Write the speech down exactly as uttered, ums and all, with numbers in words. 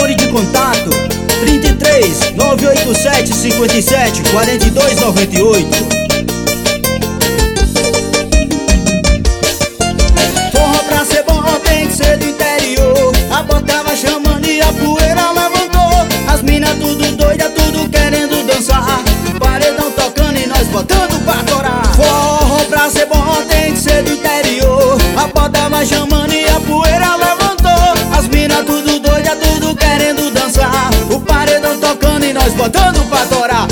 Telefone de contato trinta e três, nove oito sete, cinquenta e sete, quarenta e dois, noventa e oito. Forró pra ser bom tem que ser do interior. A bota tava chamando e a poeira levantou. As minas tudo doida, tudo querendo dançar. Paredão tocando e nós botando pra torar. Forró pra ser bom tem que ser do interior. A bota tava chamando e a poeira levantou. As minas tudo doida, tudo querendo dançar. O paredão tocando e nós botando pra torar.